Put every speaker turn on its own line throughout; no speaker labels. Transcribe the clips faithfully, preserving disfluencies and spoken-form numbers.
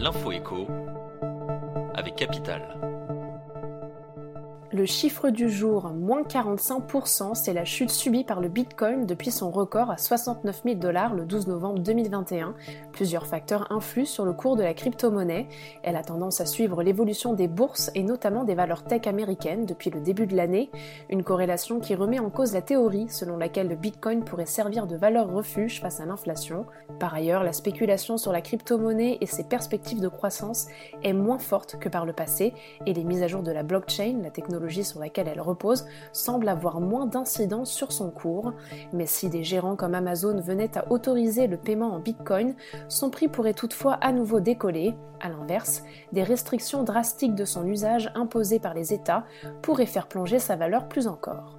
L'info écho avec Capital.
Le chiffre du jour, moins quarante-cinq pour cent, c'est la chute subie par le Bitcoin depuis son record à soixante-neuf mille dollars le douze novembre deux mille vingt et un. Plusieurs facteurs influent sur le cours de la crypto-monnaie. Elle a tendance à suivre l'évolution des bourses et notamment des valeurs tech américaines depuis le début de l'année. Une corrélation qui remet en cause la théorie selon laquelle le Bitcoin pourrait servir de valeur refuge face à l'inflation. Par ailleurs, la spéculation sur la crypto-monnaie et ses perspectives de croissance est moins forte que par le passé et les mises à jour de la blockchain, la technologie sur laquelle elle repose, semble avoir moins d'incidence sur son cours. Mais si des gérants comme Amazon venaient à autoriser le paiement en Bitcoin, son prix pourrait toutefois à nouveau décoller. A l'inverse, des restrictions drastiques de son usage imposées par les États pourraient faire plonger sa valeur plus encore.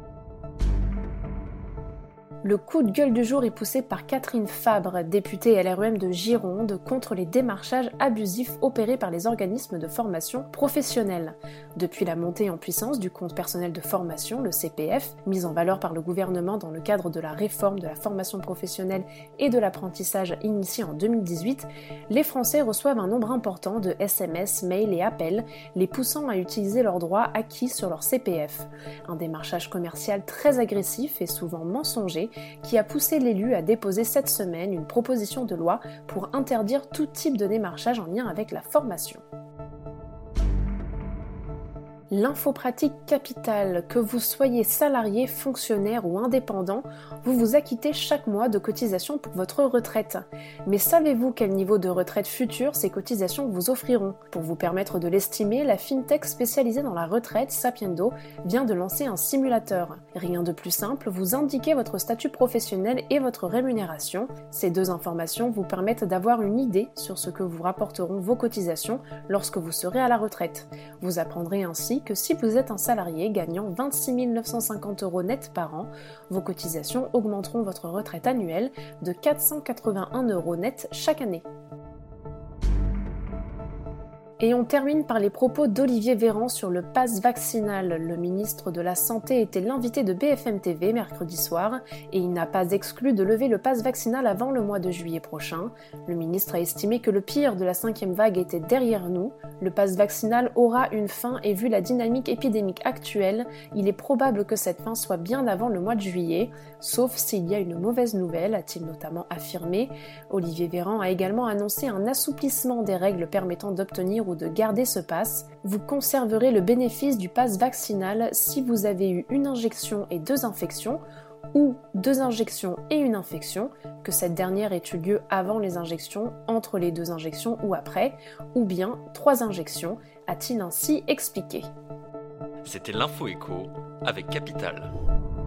Le coup de gueule du jour est poussé par Catherine Fabre, députée L R E M de Gironde, contre les démarchages abusifs opérés par les organismes de formation professionnelle. Depuis la montée en puissance du compte personnel de formation, le C P F, mis en valeur par le gouvernement dans le cadre de la réforme de la formation professionnelle et de l'apprentissage initiée en deux mille dix-huit, les Français reçoivent un nombre important de S M S, mails et appels, les poussant à utiliser leurs droits acquis sur leur C P F. Un démarchage commercial très agressif et souvent mensonger, qui a poussé l'élu à déposer cette semaine une proposition de loi pour interdire tout type de démarchage en lien avec la formation. L'info pratique capitale, que vous soyez salarié, fonctionnaire ou indépendant, vous vous acquittez chaque mois de cotisations pour votre retraite. Mais savez-vous quel niveau de retraite futur ces cotisations vous offriront ? Pour vous permettre de l'estimer, la fintech spécialisée dans la retraite, Sapiendo, vient de lancer un simulateur. Rien de plus simple, vous indiquez votre statut professionnel et votre rémunération. Ces deux informations vous permettent d'avoir une idée sur ce que vous rapporteront vos cotisations lorsque vous serez à la retraite. Vous apprendrez ainsi que si vous êtes un salarié gagnant vingt-six mille neuf cent cinquante euros net par an, vos cotisations augmenteront votre retraite annuelle de quatre cent quatre-vingt-un euros net chaque année. Et on termine par les propos d'Olivier Véran sur le pass vaccinal. Le ministre de la Santé était l'invité de B F M T V mercredi soir et il n'a pas exclu de lever le pass vaccinal avant le mois de juillet prochain. Le ministre a estimé que le pire de la cinquième vague était derrière nous. Le pass vaccinal aura une fin et vu la dynamique épidémique actuelle, il est probable que cette fin soit bien avant le mois de juillet, sauf s'il y a une mauvaise nouvelle, a-t-il notamment affirmé. Olivier Véran a également annoncé un assouplissement des règles permettant d'obtenir ou de garder ce pass. Vous conserverez le bénéfice du pass vaccinal si vous avez eu une injection et deux infections, ou deux injections et une infection, que cette dernière ait eu lieu avant les injections, entre les deux injections ou après, ou bien trois injections, a-t-il ainsi expliqué.
C'était l'info écho avec Capital.